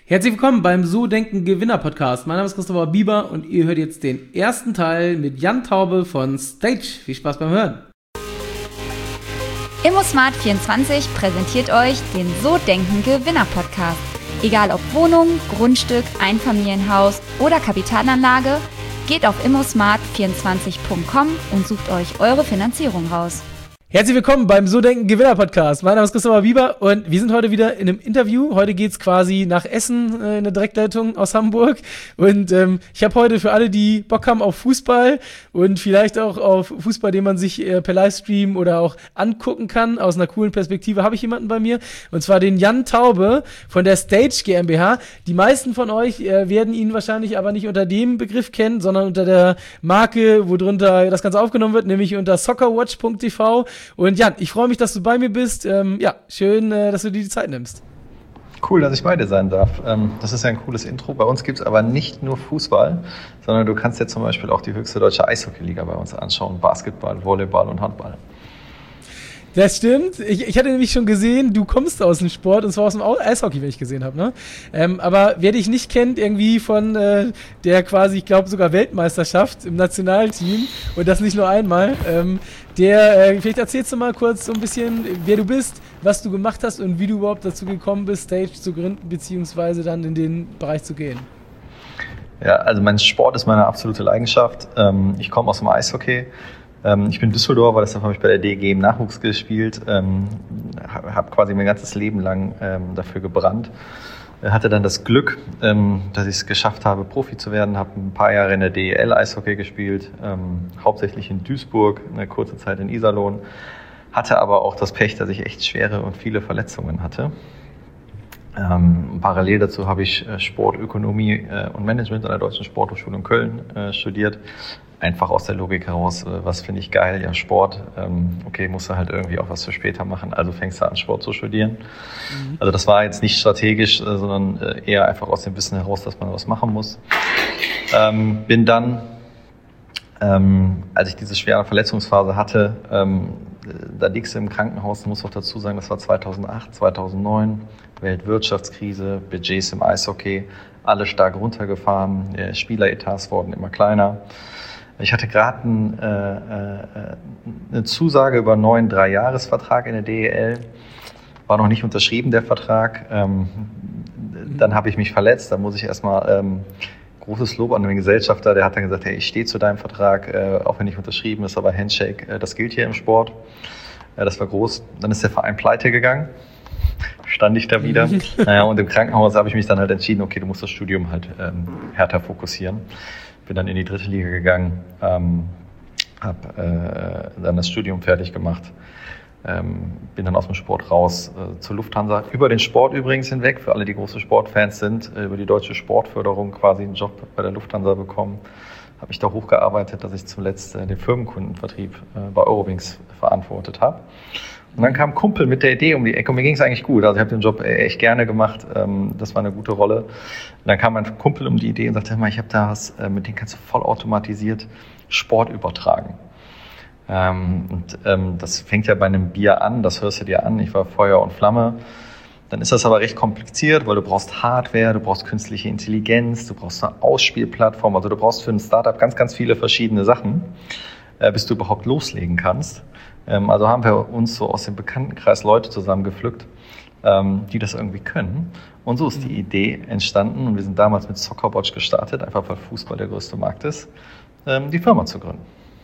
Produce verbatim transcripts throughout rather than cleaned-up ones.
Herzlich willkommen beim So Denken Gewinner Podcast. Mein Name ist Christopher Bieber und ihr hört jetzt den ersten Teil mit Jan Taube von Stage. Viel Spaß beim Hören. ImmoSmart vierundzwanzig präsentiert euch den So Denken Gewinner Podcast. Egal ob Wohnung, Grundstück, Einfamilienhaus oder Kapitalanlage, geht auf immosmart vierundzwanzig punkt com und sucht euch eure Finanzierung raus. Herzlich willkommen beim So Denken Gewinner Podcast. Mein Name ist Christopher Bieber und wir sind heute wieder in einem Interview. Heute geht's quasi nach Essen äh, in der Direktleitung aus Hamburg. Und ähm, ich habe heute für alle, die Bock haben auf Fußball und vielleicht auch auf Fußball, den man sich äh, per Livestream oder auch angucken kann, aus einer coolen Perspektive, habe ich jemanden bei mir. Und zwar den Jan Taube von der Stage GmbH. Die meisten von euch äh, werden ihn wahrscheinlich aber nicht unter dem Begriff kennen, sondern unter der Marke, wo drunter das Ganze aufgenommen wird, nämlich unter soccerwatch punkt t v. Und Jan, ich freue mich, dass du bei mir bist. Ähm, ja, schön, äh, dass du dir die Zeit nimmst. Cool, dass ich bei dir sein darf. Ähm, das ist ja ein cooles Intro. Bei uns gibt es aber nicht nur Fußball, sondern du kannst dir zum Beispiel auch die höchste deutsche Eishockeyliga bei uns anschauen. Basketball, Volleyball und Handball. Das stimmt. Ich, ich hatte nämlich schon gesehen, du kommst aus dem Sport, und zwar aus dem Eishockey, wenn ich gesehen habe. Ne? Ähm, aber wer dich nicht kennt, irgendwie von äh, der quasi, ich glaube sogar Weltmeisterschaft im Nationalteam und das nicht nur einmal, ähm, der, äh, vielleicht erzählst du mal kurz so ein bisschen, wer du bist, was du gemacht hast und wie du überhaupt dazu gekommen bist, Stage zu gründen, beziehungsweise dann in den Bereich zu gehen. Ja, also mein Sport ist meine absolute Leidenschaft. Ähm, ich komme aus dem Eishockey. Ich bin Düsseldorfer, deshalb habe ich bei der D E G im Nachwuchs gespielt, ähm, habe quasi mein ganzes Leben lang ähm, dafür gebrannt. Hatte dann das Glück, ähm, dass ich es geschafft habe, Profi zu werden, habe ein paar Jahre in der D E L Eishockey gespielt, ähm, hauptsächlich in Duisburg, eine kurze Zeit in Iserlohn, hatte aber auch das Pech, dass ich echt schwere und viele Verletzungen hatte. Ähm, parallel dazu habe ich Sportökonomie äh, und Management an der Deutschen Sporthochschule in Köln äh, studiert. Einfach aus der Logik heraus, was finde ich geil? Ja, Sport. Ähm, okay, musst du halt irgendwie auch was für später machen, also fängst du an, Sport zu studieren. Mhm. Also das war jetzt nicht strategisch, äh, sondern äh, eher einfach aus dem Wissen heraus, dass man was machen muss. Ähm, bin dann, ähm, als ich diese schwere Verletzungsphase hatte, ähm, da liegst du im Krankenhaus, muss auch dazu sagen, das war zweitausendacht, zweitausendneun, Weltwirtschaftskrise, Budgets im Eishockey, alle stark runtergefahren, äh, Spieleretats wurden immer kleiner. Ich hatte gerade ein, äh, eine Zusage über einen neuen Dreijahresvertrag in der D E L, war noch nicht unterschrieben, der Vertrag. Ähm, dann habe ich mich verletzt, da muss ich erstmal ähm, großes Lob an den Gesellschafter, der hat dann gesagt, hey, ich stehe zu deinem Vertrag, äh, auch wenn nicht unterschrieben ist, aber Handshake, äh, das gilt hier im Sport. Äh, das war groß. Dann ist der Verein pleite gegangen, stand ich da wieder. Naja, und im Krankenhaus habe ich mich dann halt entschieden, okay, du musst das Studium halt ähm, härter fokussieren. Bin dann in die dritte Liga gegangen, ähm, habe äh, dann das Studium fertig gemacht, ähm, bin dann aus dem Sport raus äh, zur Lufthansa. Über den Sport übrigens hinweg, für alle, die große Sportfans sind, äh, über die deutsche Sportförderung quasi einen Job bei der Lufthansa bekommen. Habe mich da hochgearbeitet, dass ich zuletzt äh, den Firmenkundenvertrieb äh, bei Eurowings verantwortet habe. Und dann kam ein Kumpel mit der Idee um die Ecke und mir ging es eigentlich gut. Also ich habe den Job echt gerne gemacht, das war eine gute Rolle. Und dann kam mein Kumpel um die Idee und sagte, hör mal, ich habe da was, mit dem kannst du vollautomatisiert Sport übertragen. Und das fängt ja bei einem Bier an, das hörst du dir an, ich war Feuer und Flamme. Dann ist das aber recht kompliziert, weil du brauchst Hardware, du brauchst künstliche Intelligenz, du brauchst eine Ausspielplattform, also du brauchst für ein Startup ganz, ganz viele verschiedene Sachen, bis du überhaupt loslegen kannst. Also haben wir uns so aus dem Bekanntenkreis Leute zusammengepflückt, die das irgendwie können. Und so ist die Idee entstanden und wir sind damals mit Soccerwatch gestartet, einfach weil Fußball der größte Markt ist, die Firma zu gründen.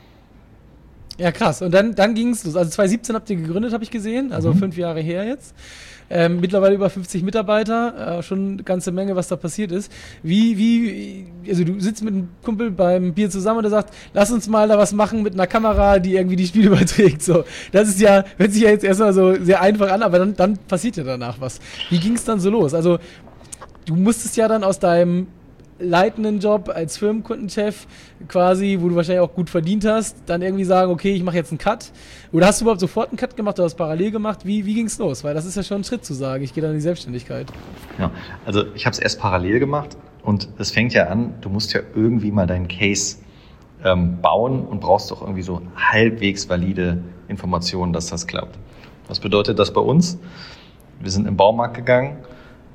Ja, krass. Und dann, dann ging es los. Also zwanzig siebzehn habt ihr gegründet, habe ich gesehen, also mhm. fünf Jahre her jetzt. Ähm, mittlerweile über fünfzig Mitarbeiter, äh, schon eine ganze Menge, was da passiert ist. Wie, wie, also du sitzt mit einem Kumpel beim Bier zusammen und der sagt, lass uns mal da was machen mit einer Kamera, die irgendwie die Spiele überträgt. So, das ist ja, hört sich ja jetzt erstmal so sehr einfach an, aber dann, dann passiert ja danach was. Wie ging es dann so los? Also du musstest ja dann aus deinem leitenden Job als Firmenkundenchef quasi, wo du wahrscheinlich auch gut verdient hast, dann irgendwie sagen, okay, ich mache jetzt einen Cut. Oder hast du überhaupt sofort einen Cut gemacht oder hast parallel gemacht? Wie, wie ging es los? Weil das ist ja schon ein Schritt zu sagen, ich gehe dann in die Selbstständigkeit. Ja, also ich habe es erst parallel gemacht und es fängt ja an, du musst ja irgendwie mal deinen Case ähm, bauen und brauchst doch irgendwie so halbwegs valide Informationen, dass das klappt. Was bedeutet das bei uns? Wir sind im Baumarkt gegangen,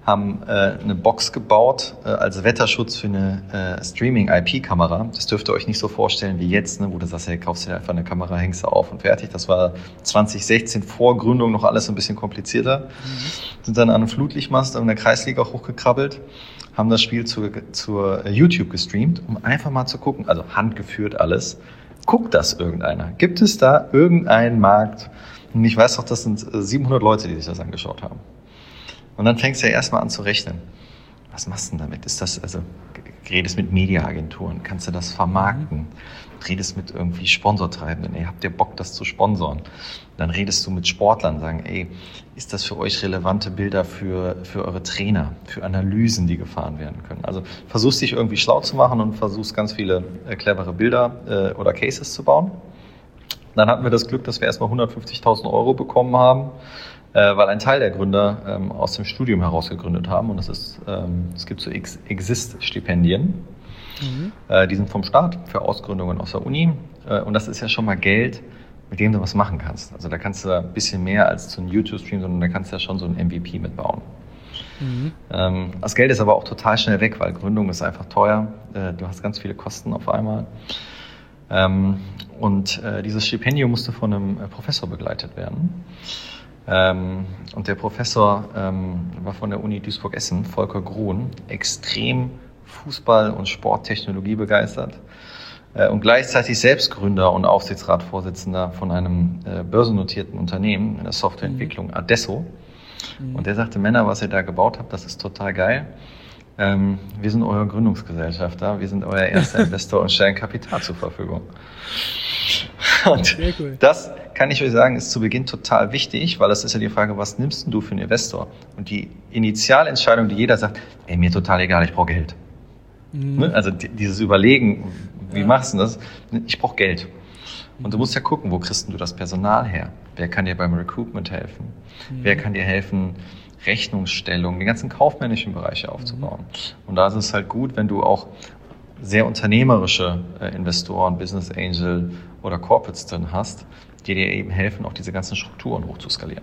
haben äh, eine Box gebaut äh, als Wetterschutz für eine äh, Streaming-I P-Kamera. Das dürft ihr euch nicht so vorstellen wie jetzt, ne, wo du sagst, hey, kaufst dir einfach eine Kamera, hängst du auf und fertig. Das war zwanzig sechzehn vor Gründung noch alles ein bisschen komplizierter. Mhm. Sind dann an einem Flutlichtmast in der Kreisliga hochgekrabbelt, haben das Spiel zu, zur YouTube gestreamt, um einfach mal zu gucken, also handgeführt alles. Guckt das irgendeiner? Gibt es da irgendeinen Markt? Und ich weiß doch, das sind siebenhundert Leute, die sich das angeschaut haben. Und dann fängst du ja erstmal an zu rechnen. Was machst du denn damit? Ist das, also, redest mit Mediaagenturen? Kannst du das vermarkten? Redest mit irgendwie Sponsortreibenden? Ey, habt ihr Bock, das zu sponsoren? Dann redest du mit Sportlern, sagen, ey, ist das für euch relevante Bilder für, für eure Trainer, für Analysen, die gefahren werden können? Also versuchst dich irgendwie schlau zu machen und versuchst ganz viele äh, clevere Bilder äh, oder Cases zu bauen. Dann hatten wir das Glück, dass wir erstmal hundertfünfzigtausend Euro bekommen haben, äh, weil ein Teil der Gründer ähm, aus dem Studium heraus gegründet haben. Und das ist, ähm, es gibt so Ex- Exist-Stipendien. Mhm. Äh, die sind vom Staat für Ausgründungen aus der Uni. Äh, und das ist ja schon mal Geld, mit dem du was machen kannst. Also da kannst du ein bisschen mehr als so ein YouTube-Stream, sondern da kannst du ja schon so ein M V P mitbauen. Mhm. Ähm, das Geld ist aber auch total schnell weg, weil Gründung ist einfach teuer. Äh, du hast ganz viele Kosten auf einmal. Ähm, und äh, dieses Stipendium musste von einem äh, Professor begleitet werden. Ähm, und der Professor ähm, war von der Uni Duisburg-Essen, Volker Grohn, extrem Fußball- und Sporttechnologie begeistert äh, und gleichzeitig selbst Gründer und Aufsichtsratsvorsitzender von einem äh, börsennotierten Unternehmen in der Softwareentwicklung Adesso. Mhm. Und der sagte, Männer, was ihr da gebaut habt, das ist total geil. Ähm, wir sind euer Gründungsgesellschafter, wir sind euer erster Investor und stellen Kapital zur Verfügung. Und sehr cool. Das kann ich euch sagen, ist zu Beginn total wichtig, weil das ist ja die Frage, was nimmst denn du für einen Investor? Und die Initialentscheidung, die jeder sagt, ey, mir total egal, ich brauche Geld. Mhm. Also die, dieses Überlegen, wie ja. machst du das? Ich brauche Geld. Und du musst ja gucken, wo kriegst du das Personal her? Wer kann dir beim Recruitment helfen? Mhm. Wer kann dir helfen, Rechnungsstellung, die ganzen kaufmännischen Bereiche aufzubauen? Mhm. Und da ist es halt gut, wenn du auch sehr unternehmerische äh, Investoren, Business Angel oder Corporates drin hast, die dir eben helfen, auch diese ganzen Strukturen hochzuskalieren.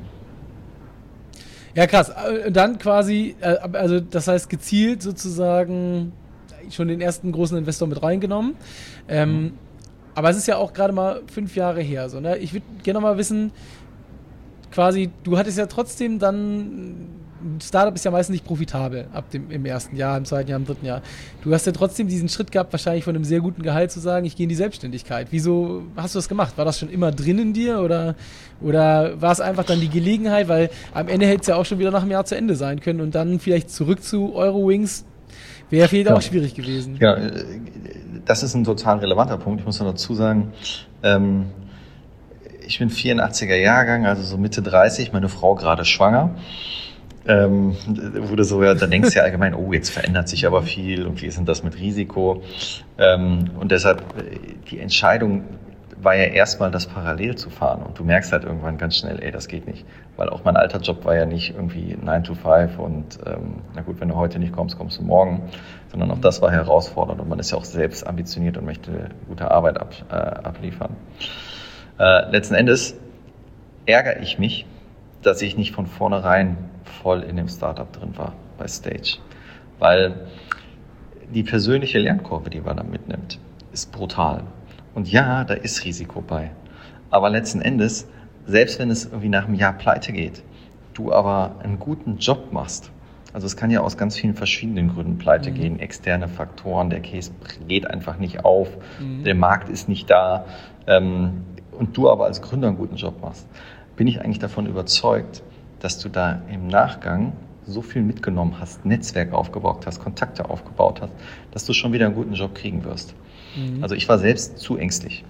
Ja, krass. Dann quasi, also das heißt gezielt sozusagen schon den ersten großen Investor mit reingenommen. Ähm, mhm. Aber es ist ja auch gerade mal fünf Jahre her. So, ne? Ich würde gerne mal wissen, quasi, du hattest ja trotzdem dann, ein Startup ist ja meistens nicht profitabel ab dem im ersten Jahr, im zweiten Jahr, im dritten Jahr. Du hast ja trotzdem diesen Schritt gehabt, wahrscheinlich von einem sehr guten Gehalt zu sagen, ich gehe in die Selbstständigkeit. Wieso hast du das gemacht? War das schon immer drin in dir oder, oder war es einfach dann die Gelegenheit? Weil am Ende hätte es ja auch schon wieder nach einem Jahr zu Ende sein können und dann vielleicht zurück zu Eurowings wäre vielleicht ja auch schwierig gewesen. Ja, das ist ein total relevanter Punkt. Ich muss noch dazu sagen, ähm, ich bin vierundachtziger Jahrgang, also so Mitte dreißig, meine Frau gerade schwanger. Ähm, wurde so, ja, da denkst du ja allgemein, oh, jetzt verändert sich aber viel und wie ist denn das mit Risiko? Ähm, und deshalb, die Entscheidung war ja erstmal, das parallel zu fahren. Und du merkst halt irgendwann ganz schnell, ey, das geht nicht. Weil auch mein alter Job war ja nicht irgendwie nine to five und ähm, na gut, wenn du heute nicht kommst, kommst du morgen. Sondern auch das war herausfordernd und man ist ja auch selbst ambitioniert und möchte gute Arbeit ab, äh, abliefern. Äh, letzten Endes ärgere ich mich, dass ich nicht von vornherein voll in dem Startup drin war bei Stage. Weil die persönliche Lernkurve, die man da mitnimmt, ist brutal. Und ja, da ist Risiko bei. Aber letzten Endes, selbst wenn es irgendwie nach einem Jahr pleite geht, du aber einen guten Job machst, also es kann ja aus ganz vielen verschiedenen Gründen pleite mhm. gehen, externe Faktoren, der Case geht einfach nicht auf, mhm. der Markt ist nicht da, ähm, und du aber als Gründer einen guten Job machst, bin ich eigentlich davon überzeugt, dass du da im Nachgang so viel mitgenommen hast, Netzwerk aufgebaut hast, Kontakte aufgebaut hast, dass du schon wieder einen guten Job kriegen wirst. Mhm. Also ich war selbst zu ängstlich.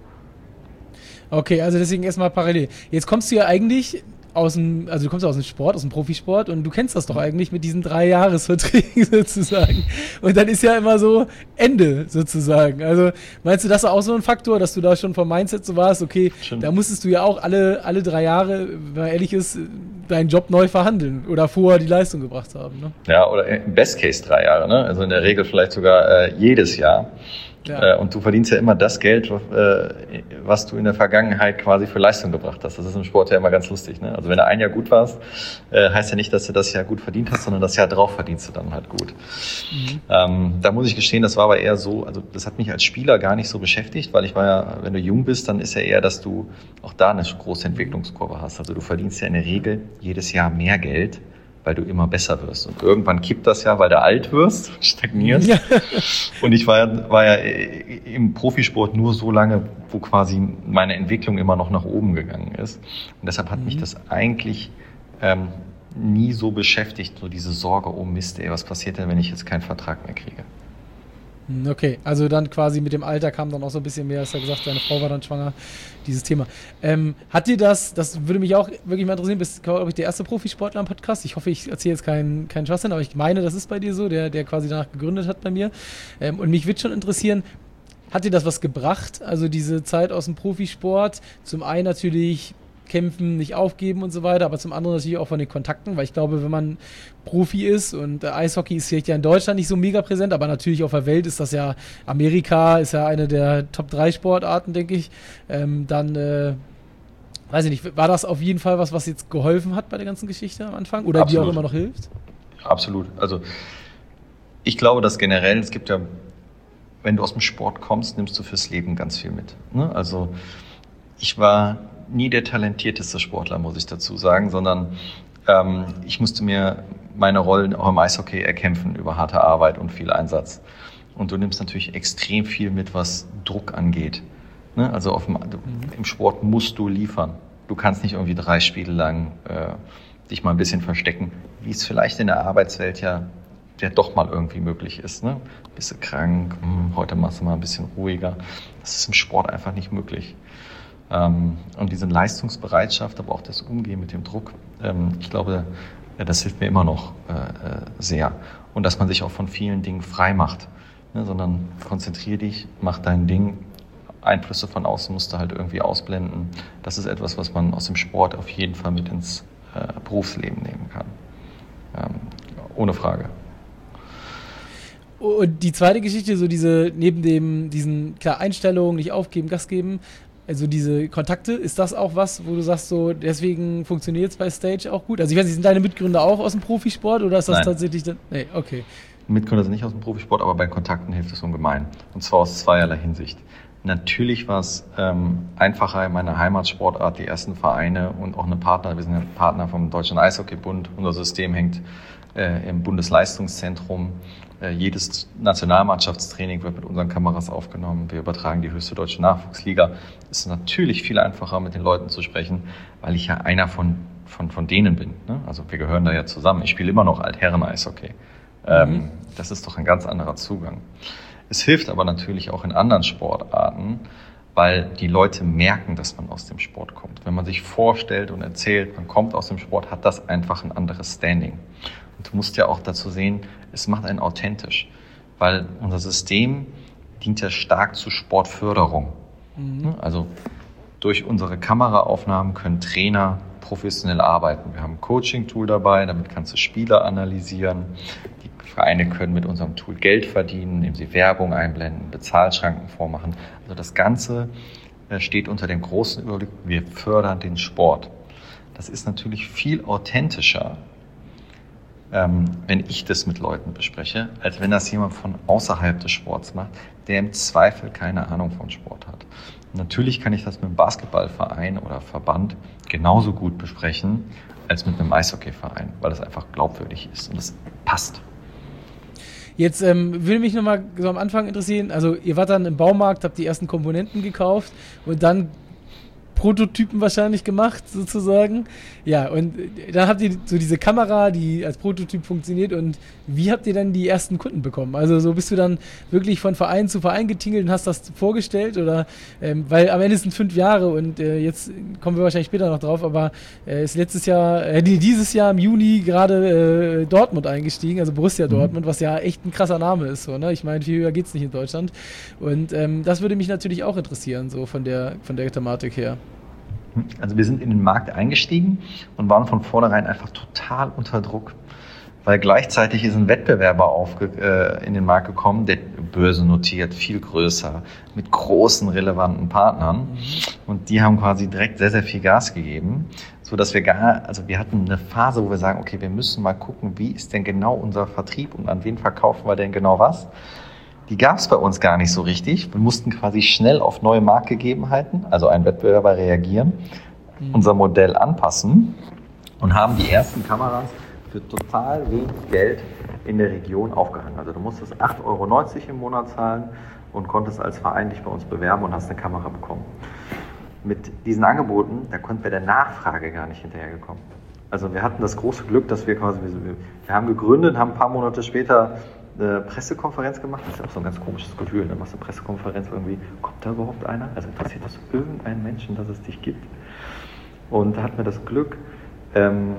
Okay, also deswegen erstmal parallel. Jetzt kommst du ja eigentlich aus dem, also du kommst ja aus dem Sport, aus dem Profisport und du kennst das doch eigentlich mit diesen drei Jahresverträgen sozusagen. Und dann ist ja immer so Ende sozusagen. Also meinst du, das ist auch so ein Faktor, dass du da schon vom Mindset so warst, okay, Stimmt. da musstest du ja auch alle, alle drei Jahre, wenn man ehrlich ist, deinen Job neu verhandeln oder vorher die Leistung gebracht haben, ne? Ja, oder im Best Case drei Jahre, ne? Also in der Regel vielleicht sogar äh, jedes Jahr. Ja. Und du verdienst ja immer das Geld, was du in der Vergangenheit quasi für Leistung gebracht hast. Das ist im Sport ja immer ganz lustig. Ne? Also wenn du ein Jahr gut warst, heißt ja nicht, dass du das Jahr gut verdient hast, sondern das Jahr drauf verdienst du dann halt gut. Mhm. Ähm, da muss ich gestehen, das war aber eher so, also das hat mich als Spieler gar nicht so beschäftigt, weil ich war ja, wenn du jung bist, dann ist ja eher, dass du auch da eine große Entwicklungskurve hast. Also du verdienst ja in der Regel jedes Jahr mehr Geld, weil du immer besser wirst. Und irgendwann kippt das ja, weil du alt wirst, stagnierst. Ja. Und ich war ja, war ja im Profisport nur so lange, wo quasi meine Entwicklung immer noch nach oben gegangen ist. Und deshalb hat mhm. mich das eigentlich ähm, nie so beschäftigt, so diese Sorge, oh Mist, ey, was passiert denn, wenn ich jetzt keinen Vertrag mehr kriege? Okay, also dann quasi mit dem Alter kam dann auch so ein bisschen mehr, hast du ja gesagt, deine Frau war dann schwanger, dieses Thema. Ähm, hat dir das, das würde mich auch wirklich mal interessieren, bist, glaube ich, der erste Profisportler im Podcast. Ich hoffe, ich erzähle jetzt keinen keinen Schwachsinn, aber ich meine, das ist bei dir so, der, der quasi danach gegründet hat bei mir. Ähm, und mich würde schon interessieren, hat dir das was gebracht? Also diese Zeit aus dem Profisport, zum einen natürlich kämpfen, nicht aufgeben und so weiter, aber zum anderen natürlich auch von den Kontakten, weil ich glaube, wenn man Profi ist und äh, Eishockey ist vielleicht ja in Deutschland nicht so mega präsent, aber natürlich auf der Welt ist das ja, Amerika ist ja eine der Top drei Sportarten, denke ich, ähm, dann, äh, weiß ich nicht, war das auf jeden Fall was, was jetzt geholfen hat bei der ganzen Geschichte am Anfang oder Absolut. dir auch immer noch hilft? Absolut, also ich glaube, dass generell, es gibt ja, wenn du aus dem Sport kommst, nimmst du fürs Leben ganz viel mit, ne? Also ich war nie der talentierteste Sportler, muss ich dazu sagen, sondern ähm, ich musste mir meine Rollen auch im Eishockey erkämpfen über harte Arbeit und viel Einsatz. Und du nimmst natürlich extrem viel mit, was Druck angeht. Ne? Also auf dem, im Sport musst du liefern. Du kannst nicht irgendwie drei Spiele lang äh, dich mal ein bisschen verstecken, wie es vielleicht in der Arbeitswelt ja, ja doch mal irgendwie möglich ist. Ne? Bist du krank, hm, heute machst du mal ein bisschen ruhiger. Das ist im Sport einfach nicht möglich. Und diese Leistungsbereitschaft, aber auch das Umgehen mit dem Druck, ich glaube, das hilft mir immer noch sehr. Und dass man sich auch von vielen Dingen frei macht, sondern konzentrier dich, mach dein Ding. Einflüsse von außen musst du halt irgendwie ausblenden. Das ist etwas, was man aus dem Sport auf jeden Fall mit ins Berufsleben nehmen kann. Ohne Frage. Und die zweite Geschichte, so diese, neben dem, diesen, klar, Einstellungen, nicht aufgeben, Gas geben, also diese Kontakte, ist das auch was, wo du sagst, so deswegen funktioniert es bei Stage auch gut? Also ich weiß nicht, sind deine Mitgründer auch aus dem Profisport oder ist das Nein. tatsächlich dann? Nee, okay. Mitgründer sind nicht aus dem Profisport, aber bei Kontakten hilft es ungemein. Und zwar aus zweierlei Hinsicht. Natürlich war es ähm, einfacher in meiner Heimatsportart, die ersten Vereine und auch eine Partner, wir sind ja Partner vom Deutschen Eishockeybund, unser System hängt äh, im Bundesleistungszentrum. Jedes Nationalmannschaftstraining wird mit unseren Kameras aufgenommen. Wir übertragen die höchste deutsche Nachwuchsliga. Es ist natürlich viel einfacher, mit den Leuten zu sprechen, weil ich ja einer von, von, von denen bin. Ne? Also wir gehören da ja zusammen. Ich spiele immer noch Altherren-Eishockey. Mhm. Ähm, das ist doch ein ganz anderer Zugang. Es hilft aber natürlich auch in anderen Sportarten, weil die Leute merken, dass man aus dem Sport kommt. Wenn man sich vorstellt und erzählt, man kommt aus dem Sport, hat das einfach ein anderes Standing. Und du musst ja auch dazu sehen, es macht einen authentisch, weil unser System dient ja stark zur Sportförderung. Mhm. Also durch unsere Kameraaufnahmen können Trainer professionell arbeiten. Wir haben ein Coaching-Tool dabei, damit kannst du Spieler analysieren. Die Vereine können mit unserem Tool Geld verdienen, indem sie Werbung einblenden, Bezahlschranken vormachen. Also das Ganze steht unter dem großen Überblick, wir fördern den Sport. Das ist natürlich viel authentischer, Ähm, wenn ich das mit Leuten bespreche, als wenn das jemand von außerhalb des Sports macht, der im Zweifel keine Ahnung von Sport hat. Und natürlich kann ich das mit einem Basketballverein oder Verband genauso gut besprechen als mit einem Eishockeyverein, weil das einfach glaubwürdig ist und das passt. Jetzt ähm, würde mich nochmal so am Anfang interessieren, also ihr wart dann im Baumarkt, habt die ersten Komponenten gekauft und dann Prototypen wahrscheinlich gemacht, sozusagen. Ja, und dann habt ihr so diese Kamera, die als Prototyp funktioniert und wie habt ihr dann die ersten Kunden bekommen? Also so bist du dann wirklich von Verein zu Verein getingelt und hast das vorgestellt oder, ähm, weil am Ende sind fünf Jahre und äh, jetzt kommen wir wahrscheinlich später noch drauf, aber äh, ist letztes Jahr, äh, dieses Jahr im Juni gerade äh, Dortmund eingestiegen, also Borussia mhm. Dortmund, was ja echt ein krasser Name ist, so, ne? Ich meine, viel höher geht's nicht in Deutschland und ähm, das würde mich natürlich auch interessieren, so von der, von der Thematik her. Also wir sind in den Markt eingestiegen und waren von vornherein einfach total unter Druck. weil gleichzeitig ist ein Wettbewerber aufge, äh, in den Markt gekommen, der börsennotiert, viel größer, mit großen, relevanten Partnern. Mhm. Und die haben quasi direkt sehr, sehr viel Gas gegeben, so dass wir gar, also wir hatten eine Phase, wo wir sagen, okay, wir müssen mal gucken, wie ist denn genau unser Vertrieb und an wen verkaufen wir denn genau was? Die gab es bei uns gar nicht so richtig. Wir mussten quasi schnell auf neue Marktgegebenheiten, also einen Wettbewerber reagieren, mhm. unser Modell anpassen und haben die ersten Kameras für total wenig Geld in der Region aufgehangen. Also du musstest acht Euro neunzig im Monat zahlen und konntest als Verein dich bei uns bewerben und hast eine Kamera bekommen. Mit diesen Angeboten, da konnten wir der Nachfrage gar nicht hinterhergekommen. Also wir hatten das große Glück, dass wir quasi, wir haben gegründet, haben ein paar Monate später eine Pressekonferenz gemacht. Das ist ja auch so ein ganz komisches Gefühl. Dann machst du eine Pressekonferenz irgendwie, kommt da überhaupt einer? Also interessiert das irgendeinen Menschen, dass es dich gibt? Und da hatten wir das Glück, ähm,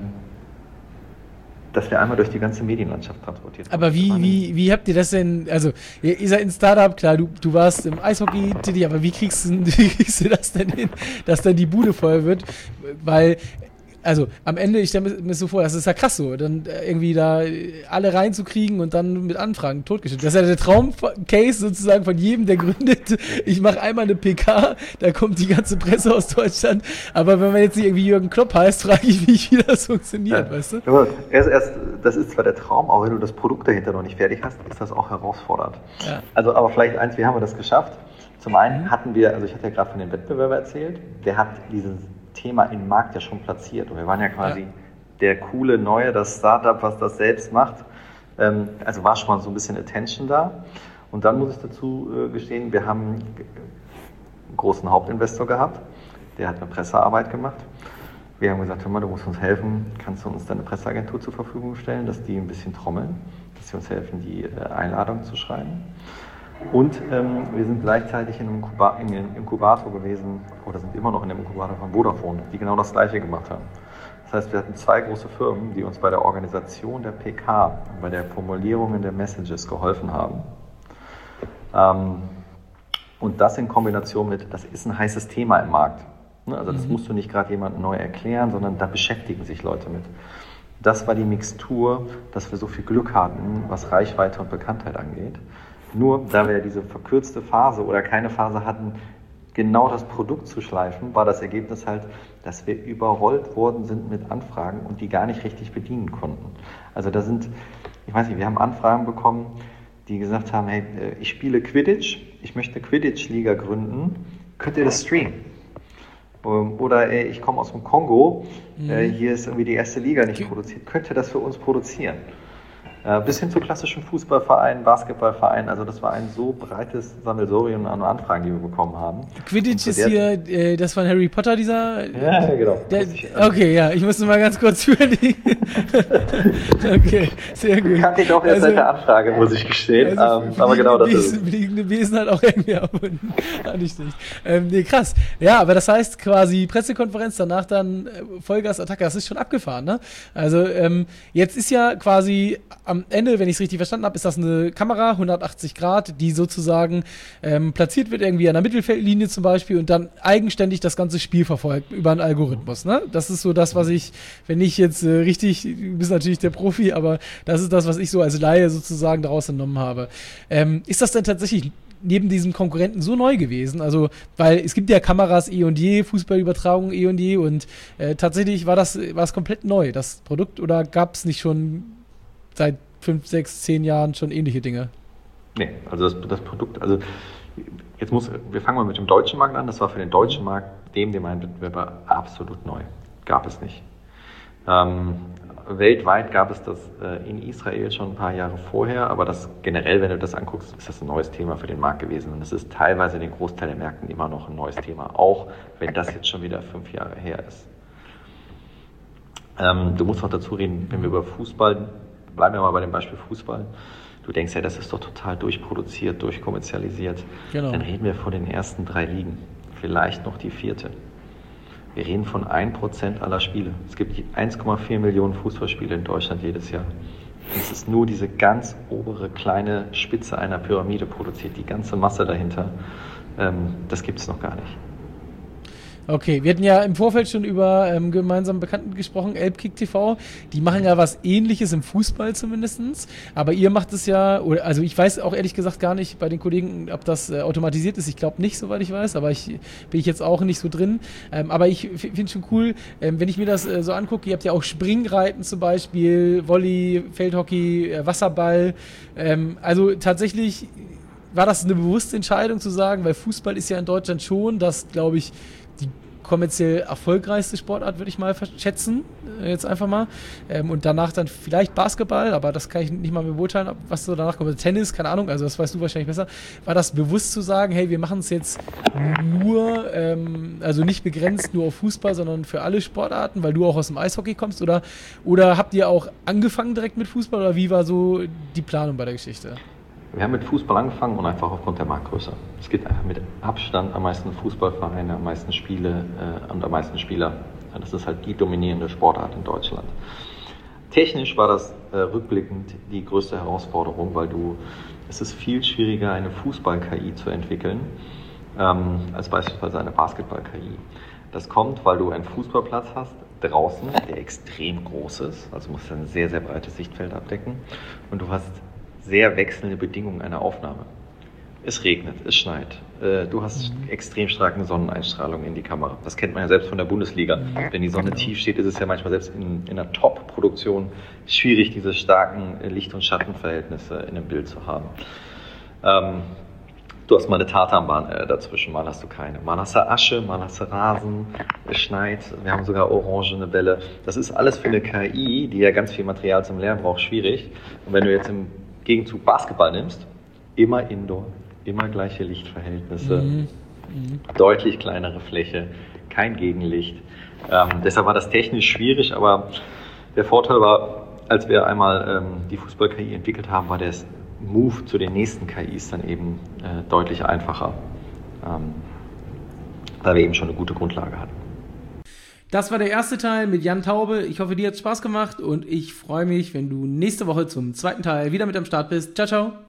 dass wir einmal durch die ganze Medienlandschaft transportiert haben. Aber wie, wie, wie habt ihr das denn, also ihr, ihr seid ein Startup, klar, du, du warst im Eishockey tätig, aber wie kriegst, du, wie kriegst du das denn hin, dass dann die Bude voll wird? Weil, also am Ende, ich stelle mir so vor, das ist ja krass so, dann irgendwie da alle reinzukriegen und dann mit Anfragen totgestellt. Das ist ja der Traumcase sozusagen von jedem, der gründet. Ich mache einmal eine P K, da kommt die ganze Presse aus Deutschland. Aber wenn man jetzt nicht irgendwie Jürgen Klopp heißt, frage ich mich, wie das funktioniert, ja. Weißt du? Aber erst, erst, das ist zwar der Traum, aber wenn du das Produkt dahinter noch nicht fertig hast, ist das auch herausfordernd. Ja. Also, aber vielleicht eins, wie haben wir das geschafft? Zum einen hatten wir, also ich hatte ja gerade von dem Wettbewerber erzählt, der hat dieses Thema im Markt ja schon platziert. Und wir waren ja quasi ja. der coole Neue, das Startup, was das selbst macht. Ähm, also war schon mal so ein bisschen Attention da. Und dann muss ich dazu äh, gestehen, wir haben einen großen Hauptinvestor gehabt. Der hat eine Pressearbeit gemacht. Wir haben gesagt, hör mal, du musst uns helfen. Kannst du uns deine Presseagentur zur Verfügung stellen, dass die ein bisschen trommeln, dass sie uns helfen, die äh, Einladung zu schreiben. Und ähm, wir sind gleichzeitig in einem Inkuba- in einem Inkubator gewesen, oder sind immer noch in dem Inkubator von Vodafone, die genau das Gleiche gemacht haben. Das heißt, wir hatten zwei große Firmen, die uns bei der Organisation der P K und bei der Formulierung der Messages geholfen haben. Ähm, und das in Kombination mit, das ist ein heißes Thema im Markt. Also das mhm. musst du nicht gerade jemandem neu erklären, sondern da beschäftigen sich Leute mit. Das war die Mixtur, dass wir so viel Glück hatten, was Reichweite und Bekanntheit angeht. Nur da wir diese verkürzte Phase oder keine Phase hatten, genau das Produkt zu schleifen, war das Ergebnis halt, dass wir überrollt worden sind mit Anfragen und die gar nicht richtig bedienen konnten. Also da sind, ich weiß nicht, wir haben Anfragen bekommen, die gesagt haben, hey, ich spiele Quidditch, ich möchte eine Quidditch-Liga gründen, könnt ihr das streamen? Oder ey, ich komme aus dem Kongo, mhm. hier ist irgendwie die erste Liga nicht produziert, könnt ihr das für uns produzieren? Bis hin zu klassischen Fußballvereinen, Basketballvereinen, also das war ein so breites Sammelsurium an Anfragen, die wir bekommen haben. Quidditch ist hier, äh, das von Harry Potter, dieser... Ja, genau. Der, okay, ja, ich musste mal ganz kurz überlegen. Okay, sehr gut. Ich kannte ich doch erst also, seit der Anfrage, muss ich gestehen, also, ähm, aber genau das Besen, ist fliegende Besen halt auch irgendwie erfunden. Hatte ich nicht. Ähm, nee, krass. Ja, aber das heißt quasi Pressekonferenz, danach dann Vollgas-Attacke, das ist schon abgefahren, ne? Also ähm, jetzt ist ja quasi... Am Ende, wenn ich es richtig verstanden habe, ist das eine Kamera, hundertachtzig Grad, die sozusagen ähm, platziert wird, irgendwie an der Mittelfeldlinie zum Beispiel und dann eigenständig das ganze Spiel verfolgt über einen Algorithmus. Ne? Das ist so das, was ich, wenn ich jetzt äh, richtig, du bist natürlich der Profi, aber das ist das, was ich so als Laie sozusagen daraus entnommen habe. Ähm, ist das denn tatsächlich neben diesem Konkurrenten so neu gewesen? Also, weil es gibt ja Kameras eh und je, Fußballübertragung eh und je und äh, tatsächlich war das, war es komplett neu, das Produkt, oder gab es nicht schon seit fünf, sechs, zehn Jahren schon ähnliche Dinge? Nee, also das, das Produkt, also jetzt muss, wir fangen mal mit dem deutschen Markt an, das war für den deutschen Markt, dem, dem ein Wettbewerber, absolut neu. Gab es nicht. Ähm, weltweit gab es das äh, in Israel schon ein paar Jahre vorher, aber das generell, wenn du das anguckst, ist das ein neues Thema für den Markt gewesen und es ist teilweise in den Großteil der Märkten immer noch ein neues Thema, auch wenn das jetzt schon wieder fünf Jahre her ist. Ähm, du musst auch dazu reden, wenn wir über Fußball, bleiben wir mal bei dem Beispiel Fußball. Du denkst ja, das ist doch total durchproduziert, durchkommerzialisiert. Genau. Dann reden wir von den ersten drei Ligen, vielleicht noch die vierte. Wir reden von ein Prozent aller Spiele. Es gibt eins Komma vier Millionen Fußballspiele in Deutschland jedes Jahr. Es ist nur diese ganz obere kleine Spitze einer Pyramide produziert, die ganze Masse dahinter. Ähm, das gibt es noch gar nicht. Okay, wir hatten ja im Vorfeld schon über ähm, gemeinsam Bekannten gesprochen, Elbkick T V. Die machen ja was Ähnliches im Fußball zumindest. Aber ihr macht es ja, oder, also ich weiß auch ehrlich gesagt gar nicht bei den Kollegen, ob das äh, automatisiert ist. Ich glaube nicht, soweit ich weiß, aber ich bin ich jetzt auch nicht so drin. Ähm, aber ich finde es schon cool, ähm, wenn ich mir das äh, so angucke. Ihr habt ja auch Springreiten zum Beispiel, Volley, Feldhockey, äh, Wasserball. Ähm, also tatsächlich war das eine bewusste Entscheidung zu sagen, weil Fußball ist ja in Deutschland schon, das glaube ich die kommerziell erfolgreichste Sportart, würde ich mal schätzen, äh, jetzt einfach mal. Ähm, und danach dann vielleicht Basketball, aber das kann ich nicht mal beurteilen, was so danach kommt. Tennis, keine Ahnung, also das weißt du wahrscheinlich besser. War das bewusst zu sagen, hey, wir machen es jetzt nur, ähm, also nicht begrenzt nur auf Fußball, sondern für alle Sportarten, weil du auch aus dem Eishockey kommst? Oder, oder habt ihr auch angefangen direkt mit Fußball oder wie war so die Planung bei der Geschichte? Wir haben mit Fußball angefangen und einfach aufgrund der Marktgröße. Es gibt einfach mit Abstand am meisten Fußballvereine, am meisten Spiele äh, und am meisten Spieler. Das ist halt die dominierende Sportart in Deutschland. Technisch war das äh, rückblickend die größte Herausforderung, weil du, es ist viel schwieriger, eine Fußball-K I zu entwickeln, ähm, als beispielsweise eine Basketball-K I. Das kommt, weil du einen Fußballplatz hast, draußen, der extrem groß ist, also musst du ein sehr, sehr breites Sichtfeld abdecken und du hast sehr wechselnde Bedingungen einer Aufnahme. Es regnet, es schneit, äh, du hast mhm. extrem starke Sonneneinstrahlung in die Kamera. Das kennt man ja selbst von der Bundesliga. Mhm. Wenn die Sonne genau. tief steht, ist es ja manchmal selbst in, in einer Top-Produktion schwierig, diese starken Licht- und Schattenverhältnisse in einem Bild zu haben. Ähm, du hast mal eine Tatanbahn äh, dazwischen, mal hast du keine. Mal hast du Asche, mal hast du Rasen, es schneit, wir haben sogar orangene Bälle. Das ist alles für eine K I, die ja ganz viel Material zum Lernen braucht, schwierig. Und wenn du jetzt im Gegenzug Basketball nimmst, immer Indoor, immer gleiche Lichtverhältnisse, mhm. Mhm. deutlich kleinere Fläche, kein Gegenlicht. Ähm, deshalb war das technisch schwierig, aber der Vorteil war, als wir einmal ähm, die Fußball-K I entwickelt haben, war der Move zu den nächsten K Is dann eben äh, deutlich einfacher, ähm, weil wir eben schon eine gute Grundlage hatten. Das war der erste Teil mit Jan Taube. Ich hoffe, dir hat es Spaß gemacht und ich freue mich, wenn du nächste Woche zum zweiten Teil wieder mit am Start bist. Ciao, ciao.